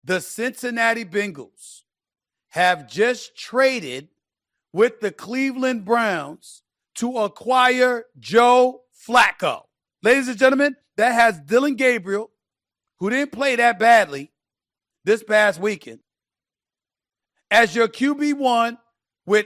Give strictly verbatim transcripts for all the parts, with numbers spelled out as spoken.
the Cincinnati Bengals have just traded with the Cleveland Browns to acquire Joe Flacco. Ladies and gentlemen, that has Dillon Gabriel, who didn't play that badly this past weekend, as your Q B one with,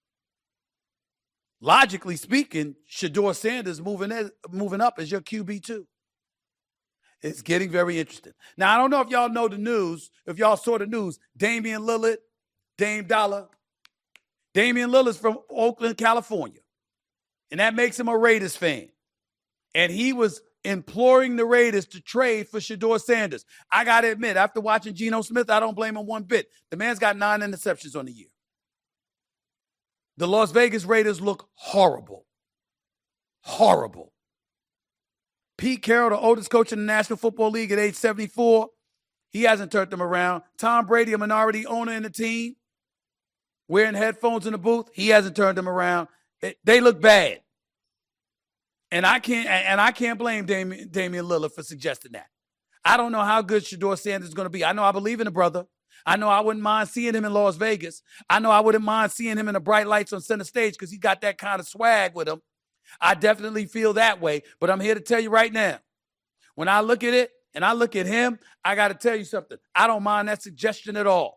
logically speaking, Shedeur Sanders moving, as, moving up as your Q B two. It's getting very interesting. Now, I don't know if y'all know the news, if y'all saw the news, Damian Lillard, Dame Dollar. Damian Lillard's from Oakland, California, and that makes him a Raiders fan. And he was imploring the Raiders to trade for Shedeur Sanders. I got to admit, after watching Geno Smith, I don't blame him one bit. The man's got nine interceptions on the year. The Las Vegas Raiders look horrible. Horrible. Pete Carroll, the oldest coach in the National Football League at age seventy-four, he hasn't turned them around. Tom Brady, a minority owner in the team, wearing headphones in the booth, he hasn't turned them around. They look bad. And I can't and I can't blame Damian, Damian Lillard for suggesting that. I don't know how good Shedeur Sanders is going to be. I know I believe in the brother. I know I wouldn't mind seeing him in Las Vegas. I know I wouldn't mind seeing him in the bright lights on center stage because he got that kind of swag with him. I definitely feel that way. But I'm here to tell you right now, when I look at it and I look at him, I got to tell you something. I don't mind that suggestion at all.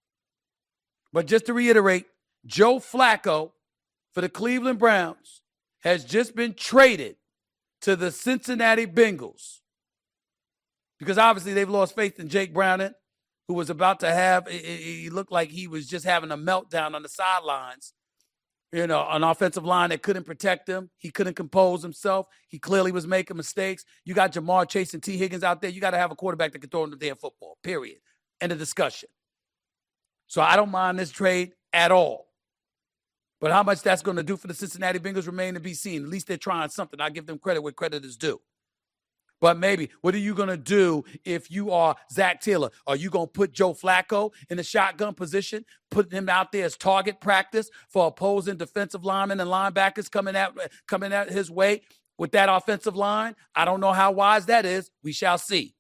But just to reiterate, Joe Flacco for the Cleveland Browns has just been traded to the Cincinnati Bengals because obviously they've lost faith in Jake Browning, who was about to have, he looked like he was just having a meltdown on the sidelines. You know, an offensive line that couldn't protect him. He couldn't compose himself. He clearly was making mistakes. You got Jamar Chase and T. Higgins out there. You got to have a quarterback that can throw in the damn football, period. End of discussion. So I don't mind this trade at all. But how much that's going to do for the Cincinnati Bengals remain to be seen. At least they're trying something. I give them credit where credit is due. But maybe, what are you going to do if you are Zach Taylor? Are you going to put Joe Flacco in the shotgun position, putting him out there as target practice for opposing defensive linemen and linebackers coming at, coming at his way with that offensive line? I don't know how wise that is. We shall see.